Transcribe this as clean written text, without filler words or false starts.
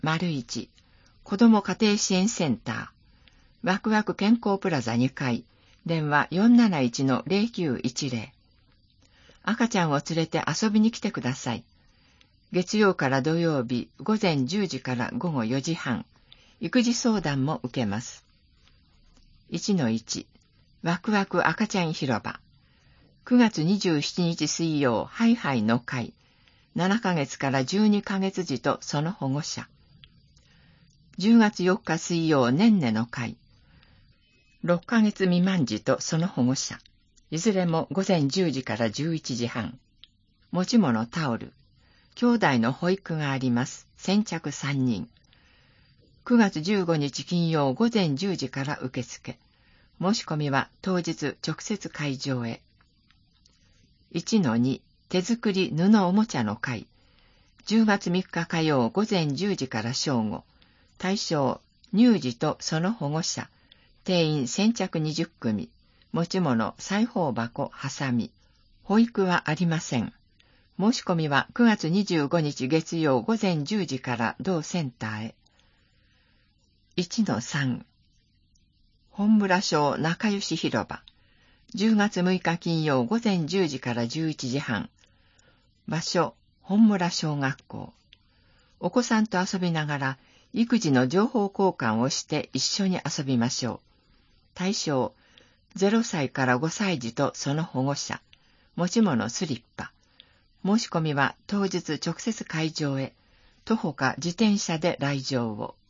01子ども家庭支援センターワクワク健康プラザ2階電話 471-0910 赤ちゃんを連れて遊びに来てください。月曜から土曜日午前10時から午後4時半育児相談も受けます。1-1ワクワク赤ちゃん広場9月27日水曜ハイハイの会7ヶ月から12ヶ月児とその保護者10月4日水曜ねんねの会6ヶ月未満児とその保護者いずれも午前10時から11時半持ち物タオル兄弟の保育があります。先着3人9月15日金曜午前10時から受付申し込みは当日直接会場へ。1-2手作り布おもちゃの会10月3日火曜午前10時から正午対象乳児とその保護者定員先着20組持ち物裁縫箱ハサミ保育はありません。申し込みは9月25日月曜午前10時から同センターへ。1-3本村小仲良し広場10月6日金曜午前10時から11時半場所本村小学校お子さんと遊びながら育児の情報交換をして一緒に遊びましょう。対象0歳から5歳児とその保護者持ち物スリッパ申し込みは当日直接会場へ徒歩か自転車で来場を。